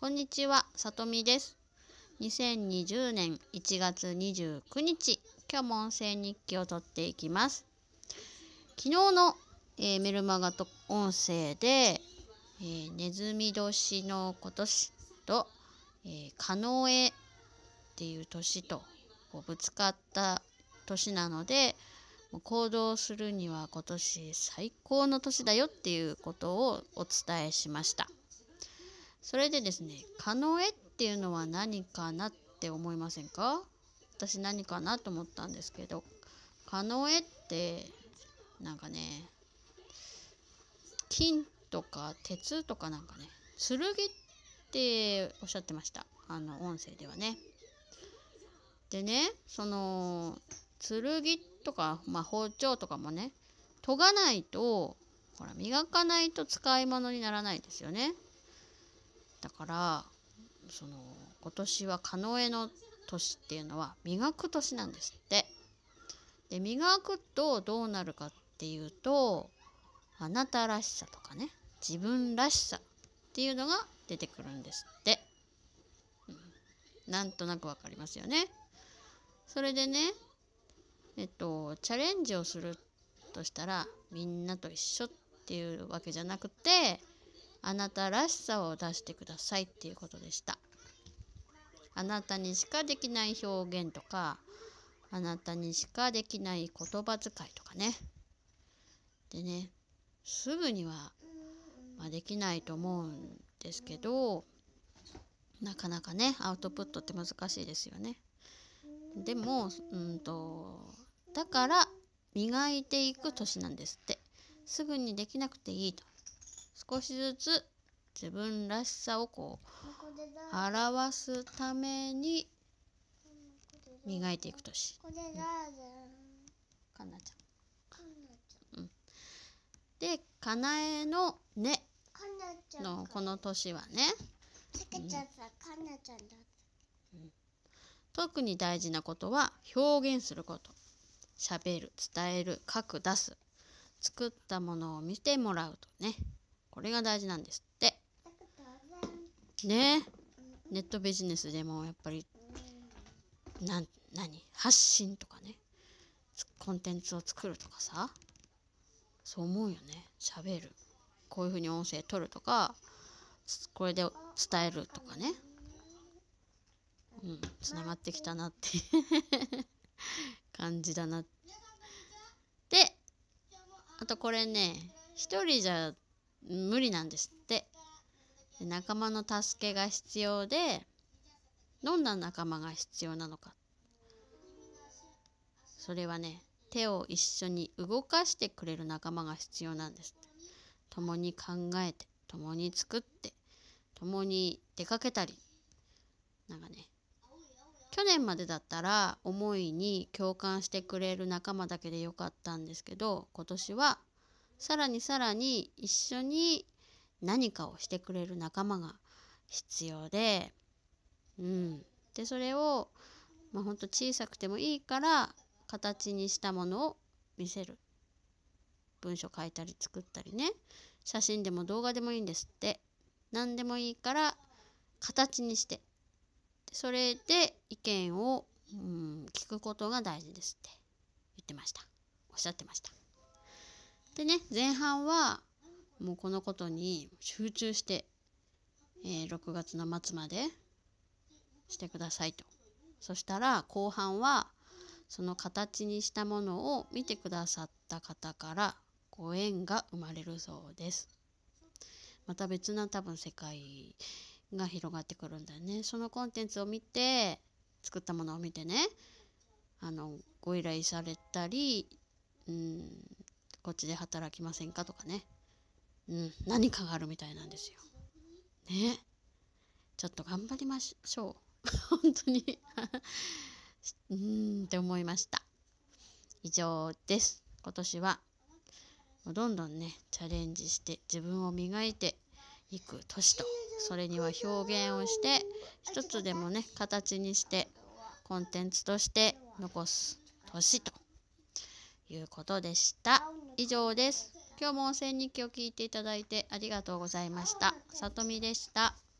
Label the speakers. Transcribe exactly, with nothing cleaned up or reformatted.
Speaker 1: こんにちは、さとみです。にせんにじゅうねんいちがつにじゅうくにち、今日も音声日記を撮っていきます。昨日の、えーメルマガと音声で、えーネズミ年の今年と、えー、カノエっていう年とこうぶつかった年なので、行動するには今年最高の年だよっていうことをお伝えしました。それでですね、カノエっていうのは何かなって思いませんか？私何かなと思ったんですけど、カノエってなんかね、金とか鉄とかなんかね、剣っておっしゃってました。あの音声ではね。でね、その剣とか、まあ、包丁とかもね、研がないと、ほら磨かないと使い物にならないですよね。だからその今年はカノエの年っていうのは磨く年なんですって。で磨くとどうなるかっていうと、あなたらしさとかね、自分らしさっていうのが出てくるんですって、うん、なんとなくわかりますよね。それでね、えっとチャレンジをするとしたら、みんなと一緒っていうわけじゃなくて、あなたらしさを出してくださいっていうことでした。あなたにしかできない表現とか、あなたにしかできない言葉遣いとかね。でね、すぐには、まあ、できないと思うんですけど、なかなかね、アウトプットって難しいですよね。でも、うんと、だから磨いていく年なんですって。すぐにできなくていいと。少しずつ自分らしさをこう表すために磨いていく年。これ誰？かなちゃん。うん。で、かなえのねのこの年はね、うん、特に大事なことは表現すること。喋る、伝える、書く、出す。作ったものを見てもらうとね。これが大事なんですって。ね。ネットビジネスでもやっぱりな何発信とかね、コンテンツを作るとかさ、そう思うよね。喋る、こういうふうに音声取るとか、これで伝えるとかね、うん、つながってきたなって感じだな。で、あとこれね、一人じゃ無理なんですって。仲間の助けが必要で、どんな仲間が必要なのか。それはね、手を一緒に動かしてくれる仲間が必要なんですって。共に考えて、共に作って、共に出かけたり。なんかね、去年までだったら思いに共感してくれる仲間だけでよかったんですけど、今年はさらにさらに一緒に何かをしてくれる仲間が必要で、うん、でそれを、まあ、ほんと小さくてもいいから形にしたものを見せる。文章書いたり作ったりね、写真でも動画でもいいんですって。何でもいいから形にして、それで意見を、うん、聞くことが大事ですって言ってました。おっしゃってました。でね、前半はもうこのことに集中して、えー、ろくがつの末までしてくださいと。そしたら後半はその形にしたものを見てくださった方からご縁が生まれるそうです。また別な多分世界が広がってくるんだよね。そのコンテンツを見て、作ったものを見てね、あのご依頼されたり、うん、こっちで働きませんかとかね、うん、何かがあるみたいなんですよね。ちょっと頑張りましょう本当にうーんって思いました。以上です。今年はどんどんねチャレンジして自分を磨いていく年と、それには表現をして一つでもね形にしてコンテンツとして残す年ということでした。以上です。今日も音声日記を聞いていただいてありがとうございました。さとみでした。